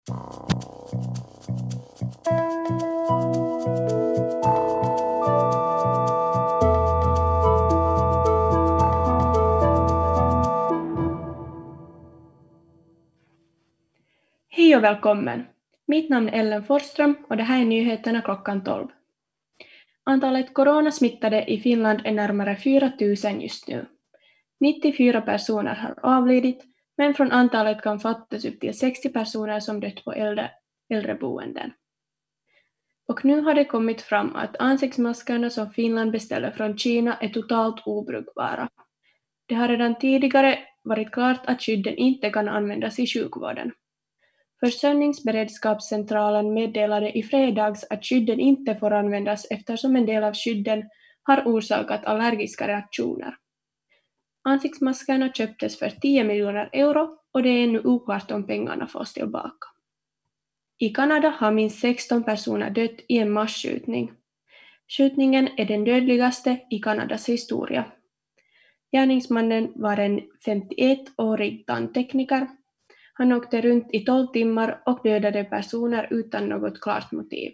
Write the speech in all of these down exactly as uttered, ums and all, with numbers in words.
Hej och välkommen! Mitt namn är Ellen Forsström och det här är nyheterna klockan tolv. Antalet coronasmittade i Finland är närmare fyra tusen just nu. nittiofyra personer har avlidit, men från antalet kan fattas upp till sextio personer som dött på äldre, äldreboenden. Och nu har det kommit fram att ansiktsmaskerna som Finland beställer från Kina är totalt obrukbara. Det har redan tidigare varit klart att skydden inte kan användas i sjukvården. Försörjningsberedskapscentralen meddelade i fredags att skydden inte får användas eftersom en del av skydden har orsakat allergiska reaktioner. Ansiktsmaskerna köptes för tio miljoner euro och det är ännu oklart om pengarna fås tillbaka. I Kanada har minst sexton personer dött i en massskjutning. Skjutningen är den dödligaste i Kanadas historia. Gärningsmannen var en femtioettårig tandtekniker. Han åkte runt i tolv timmar och dödade personer utan något klart motiv.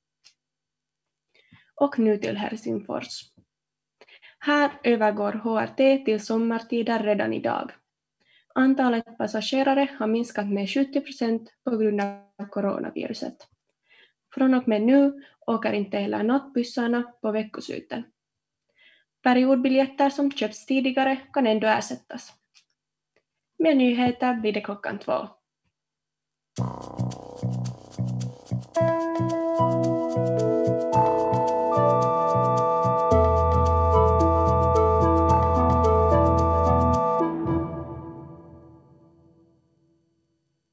Och nu till Helsingfors. Här övergår H R T till sommartider redan idag. Antalet passagerare har minskat med sjuttio procent på grund av coronaviruset. Från och med nu åker inte heller nattbussarna på veckosluten. Periodbiljetter som köps tidigare kan ändå ersättas. Med nyheter blir det klockan två.